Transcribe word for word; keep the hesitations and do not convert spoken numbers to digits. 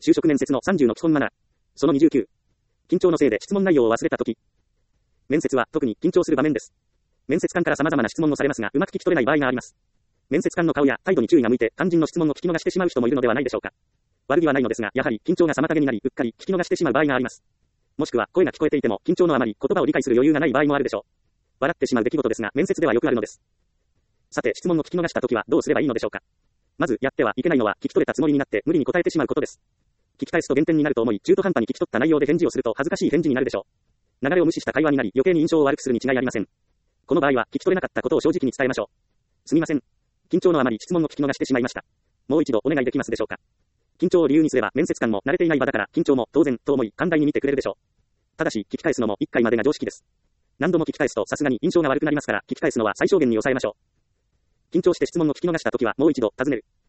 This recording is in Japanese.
就職面接のさんじゅうの基本マナー。そのにじゅうきゅう。緊張のせいで質問内容を忘れたとき。面接は特に緊張する場面です。面接官から様々な質問をされますが、うまく聞き取れない場合があります。面接官の顔や態度に注意が向いて、肝心の質問を聞き逃してしまう人もいるのではないでしょうか。悪気はないのですが、やはり緊張が妨げになり、うっかり聞き逃してしまう場合があります。もしくは、声が聞こえていても、緊張のあまり、言葉を理解する余裕がない場合もあるでしょう。笑ってしまう出来事ですが、面接ではよくあるのです。さて、質問を聞き逃したときはどうすればいいのでしょうか。まず、やってはいけないのは、聞き取れたつもりになって、無理に答えてしまうことです。聞き返すと減点になると思い、中途半端に聞き取った内容で返事をすると恥ずかしい返事になるでしょう。流れを無視した会話になり、余計に印象を悪くするに違いありません。この場合は、聞き取れなかったことを正直に伝えましょう。すみません。緊張のあまり質問を聞き逃してしまいました。もう一度お願いできますでしょうか。緊張を理由にすれば、面接官も慣れていない場だから、緊張も当然と思い、寛大に見てくれるでしょう。ただし、聞き返すのもいっかいまでが常識です。何度も聞き返すとさすがに印象が悪くなりますから、聞き返すのは最小限に抑えましょう。緊張して質問を聞き逃したときは、もう一度尋ねる。